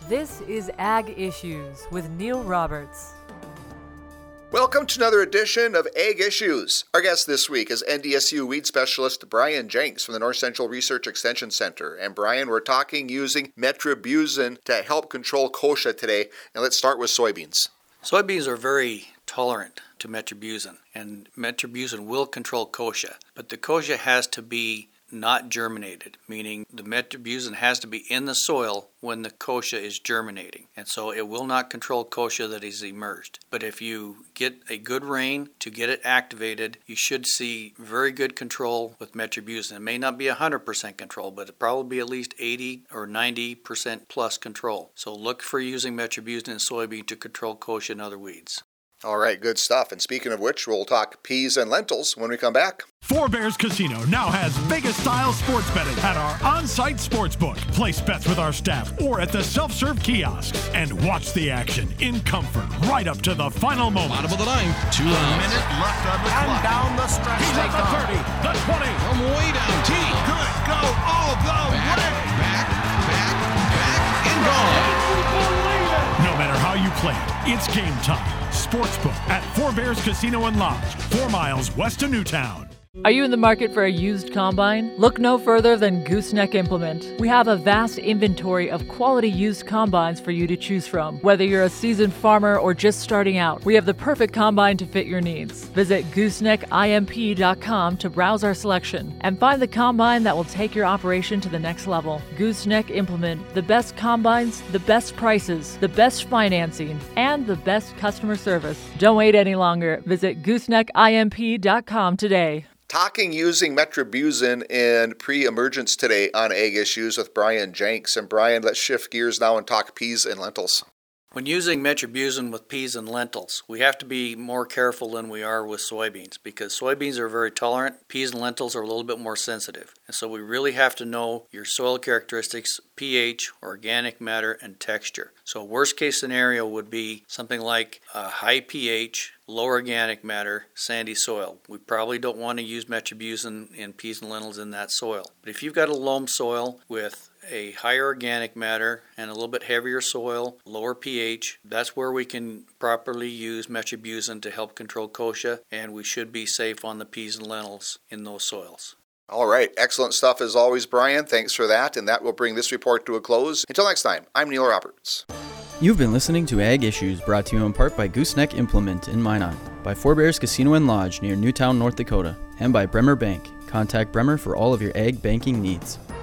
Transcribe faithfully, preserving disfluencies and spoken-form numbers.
This is Ag Issues with Neil Roberts. Welcome to another edition of Ag Issues. Our guest this week is N D S U weed specialist Brian Jenks from the North Central Research Extension Center. And Brian, we're talking using metribuzin to help control kochia today. And let's start with soybeans. Soybeans are very tolerant to metribuzin, and metribuzin will control kochia. But the kochia has to be not germinated, meaning the metribuzin has to be in the soil when the kochia is germinating. And so it will not control kochia that is emerged. But if you get a good rain to get it activated, you should see very good control with metribuzin. It may not be one hundred percent control, but it'll probably be at least eighty or ninety percent plus control. So look for using metribuzin in soybean to control kochia and other weeds. All right, good stuff. And speaking of which, we'll talk peas and lentils when we come back. Four Bears Casino now has Vegas-style sports betting at our on-site sportsbook. Place bets with our staff or at the self-serve kiosks and watch the action in comfort right up to the final moment. Bottom of the ninth, two A outs. minute left on the And clock. down the stretch He's they at the go. thirty, the twenty. From way down, T. Good go all the Back, way. back, back, back, and gone. No matter how you play it, it's game time. Sportsbook at Four Bears Casino and Lodge, four miles west of Newtown. Are you in the market for a used combine? Look no further than Gooseneck Implement. We have a vast inventory of quality used combines for you to choose from. Whether you're a seasoned farmer or just starting out, we have the perfect combine to fit your needs. Visit gooseneck I M P dot com to browse our selection and find the combine that will take your operation to the next level. Gooseneck Implement, the best combines, the best prices, the best financing, and the best customer service. Don't wait any longer. Visit gooseneck I M P dot com today. Talking using metribuzin in pre-emergence today on Ag Issues with Brian Jenks. And Brian, let's shift gears now and talk peas and lentils. When using metribuzin with peas and lentils, we have to be more careful than we are with soybeans because soybeans are very tolerant, peas and lentils are a little bit more sensitive. And so we really have to know your soil characteristics, pH, organic matter, and texture. So a worst case scenario would be something like a high pH, low organic matter, sandy soil. We probably don't want to use metribuzin in peas and lentils in that soil. But if you've got a loam soil with a higher organic matter and a little bit heavier soil, lower pH, that's where we can properly use metribuzin to help control kochia, and we should be safe on the peas and lentils in those soils. All right, excellent stuff as always, Brian. Thanks for that, and that will bring this report to a close. Until next time, I'm Neil Roberts. You've been listening to Ag Issues, brought to you in part by Gooseneck Implement in Minot, by Four Bears Casino and Lodge near Newtown, North Dakota, and by Bremer Bank. Contact Bremer for all of your ag banking needs.